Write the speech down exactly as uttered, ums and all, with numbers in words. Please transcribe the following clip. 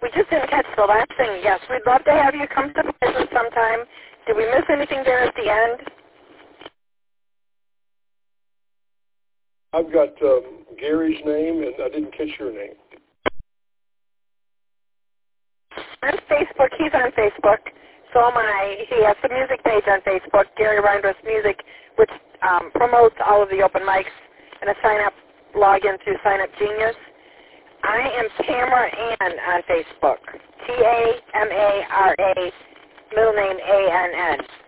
We just didn't catch the last thing. Yes, we'd love to have you come to visit sometime. Did we miss anything there at the end? I've got um, Gary's name, and I didn't catch your name. On Facebook, he's on Facebook. So am I. He has the music page on Facebook, Gary Reindress Music, which um, promotes all of the open mics and a sign-up login through Sign Up Genius. I am Tamara Ann on Facebook, T A M A R A, middle name A N N.